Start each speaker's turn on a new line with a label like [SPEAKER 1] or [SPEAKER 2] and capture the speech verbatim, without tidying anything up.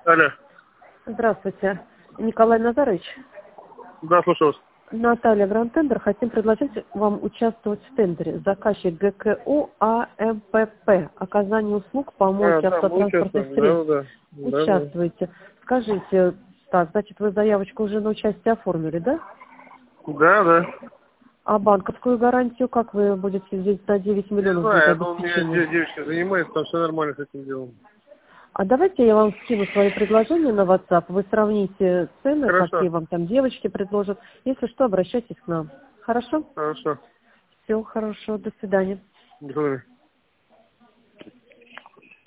[SPEAKER 1] Алло.
[SPEAKER 2] Здравствуйте, Николай Назарович.
[SPEAKER 1] Да, слушаю вас.
[SPEAKER 2] Наталья Гранд-Тендер. Хотим предложить вам участвовать в тендере. Заказчик ГКО АМПП. Оказание услуг по
[SPEAKER 1] А,
[SPEAKER 2] помощи
[SPEAKER 1] да, мы
[SPEAKER 2] автотранспортных
[SPEAKER 1] участвуем. Да,
[SPEAKER 2] средств.
[SPEAKER 1] да, да. Да,
[SPEAKER 2] Участвуете. Скажите, так, значит, вы заявочку уже на участие оформили, да?
[SPEAKER 1] да. да.
[SPEAKER 2] А банковскую гарантию, как вы будете здесь на девять
[SPEAKER 1] Не
[SPEAKER 2] миллионов будет
[SPEAKER 1] знаю, это у меня
[SPEAKER 2] обеспечение?
[SPEAKER 1] де- девочка занимается, там все нормально с этим делом.
[SPEAKER 2] А давайте я вам скину свои предложения на WhatsApp. Вы сравните цены,
[SPEAKER 1] Хорошо,
[SPEAKER 2] какие вам там девочки предложат. Если что, обращайтесь к нам. Хорошо?
[SPEAKER 1] хорошо.
[SPEAKER 2] Все хорошо. До свидания.
[SPEAKER 1] До свидания.